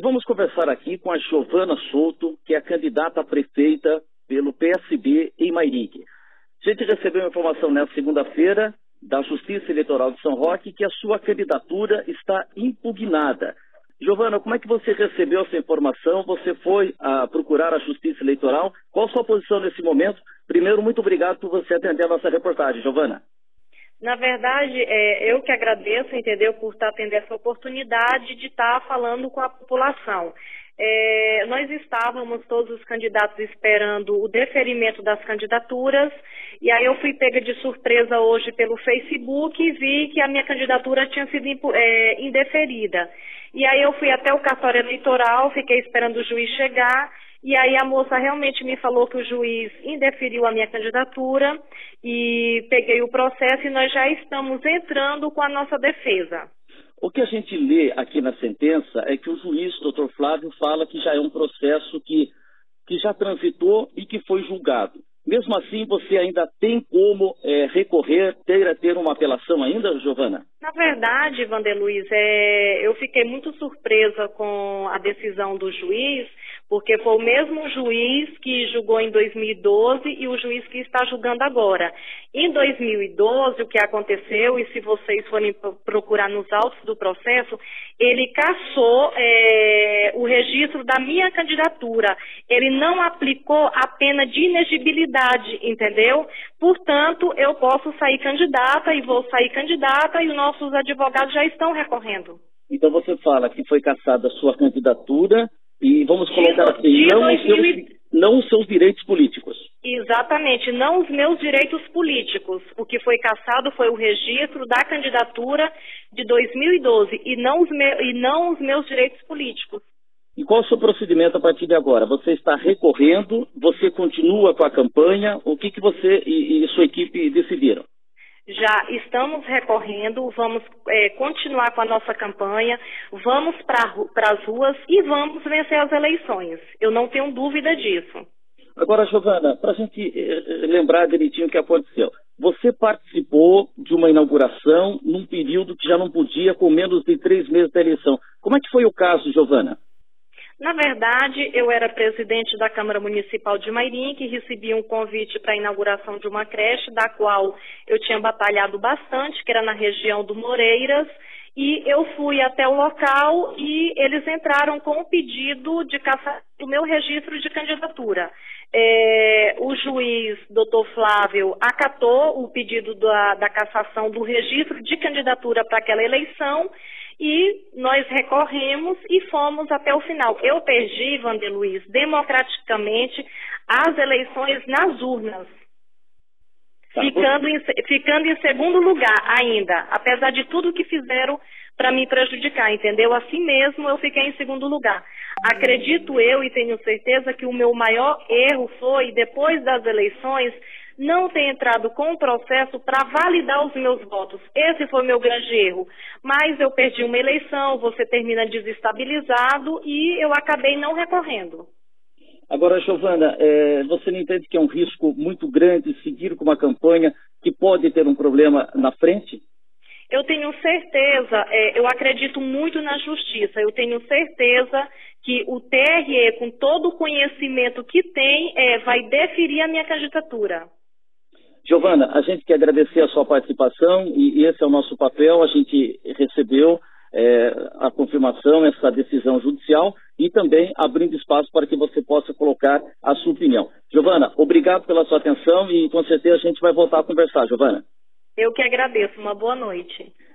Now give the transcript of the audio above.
vamos conversar aqui com a Giovana Souto, que é a candidata a prefeita pelo PSB em Mairinque. A gente recebeu uma informação nesta segunda-feira da Justiça Eleitoral de São Roque que a sua candidatura está impugnada. Giovana, como é que você recebeu essa informação? Você foi procurar a Justiça Eleitoral? Qual a sua posição nesse momento? Primeiro, muito obrigado por você atender a nossa reportagem, Giovana. Na verdade, eu que agradeço, entendeu, por estar tendo essa oportunidade de estar falando com a população. Nós estávamos, todos os candidatos, esperando o deferimento das candidaturas, e aí eu fui pega de surpresa hoje pelo Facebook e vi que a minha candidatura tinha sido indeferida. E aí eu fui até o cartório eleitoral, fiquei esperando o juiz chegar, e aí a moça realmente me falou que o juiz indeferiu a minha candidatura, e peguei o processo e nós já estamos entrando com a nossa defesa. O que a gente lê aqui na sentença é que o juiz, Dr. Flávio, fala que já é um processo que já transitou e que foi julgado. Mesmo assim, você ainda tem como recorrer, ter uma apelação ainda, Giovana? Na verdade, Wander Luiz, eu fiquei muito surpresa com a decisão do juiz, porque foi o mesmo juiz que julgou em 2012 e o juiz que está julgando agora. Em 2012, o que aconteceu, e se vocês forem procurar nos autos do processo, ele cassou o registro da minha candidatura. Ele não aplicou a pena de inegibilidade, entendeu? Portanto, eu posso sair candidata e vou sair candidata e os nossos advogados já estão recorrendo. Então você fala que foi cassada a sua candidatura e vamos colocar assim, não os seus direitos políticos. Exatamente, não os meus direitos políticos. O que foi cassado foi o registro da candidatura de 2012 e não os meus direitos políticos. E qual é o seu procedimento a partir de agora? Você está recorrendo, você continua com a campanha, o que você e sua equipe decidiram? Já estamos recorrendo, vamos continuar com a nossa campanha, vamos para as ruas e vamos vencer as eleições. Eu não tenho dúvida disso. Agora, Giovana, para a gente lembrar direitinho o que aconteceu. Você participou de uma inauguração num período que já não podia, com menos de 3 meses da eleição. Como é que foi o caso, Giovana? Na verdade, eu era presidente da Câmara Municipal de Mairinque e recebi um convite para a inauguração de uma creche, da qual eu tinha batalhado bastante, que era na região do Moreiras, e eu fui até o local e eles entraram com o pedido de cassação do meu registro de candidatura. O juiz, Dr. Flávio, acatou o pedido da cassação do registro de candidatura para aquela eleição, e nós recorremos e fomos até o final. Eu perdi, Wander Luiz, democraticamente as eleições nas urnas, ficando em segundo lugar ainda, apesar de tudo que fizeram para me prejudicar, entendeu? Assim mesmo eu fiquei em segundo lugar. Acredito eu e tenho certeza que o meu maior erro foi, depois das eleições, não ter entrado com o processo para validar os meus votos. Esse foi o meu grande erro. Mas eu perdi uma eleição, você termina desestabilizado e eu acabei não recorrendo. Agora, Giovana, você não entende que é um risco muito grande seguir com uma campanha que pode ter um problema na frente? Eu tenho certeza, eu acredito muito na justiça, eu tenho certeza que o TRE, com todo o conhecimento que tem, vai deferir a minha candidatura. Giovana, a gente quer agradecer a sua participação e esse é o nosso papel. A gente recebeu a confirmação, essa decisão judicial e também abrindo espaço para que você possa colocar a sua opinião. Giovana, obrigado pela sua atenção e com certeza a gente vai voltar a conversar, Giovana. Eu que agradeço. Uma boa noite.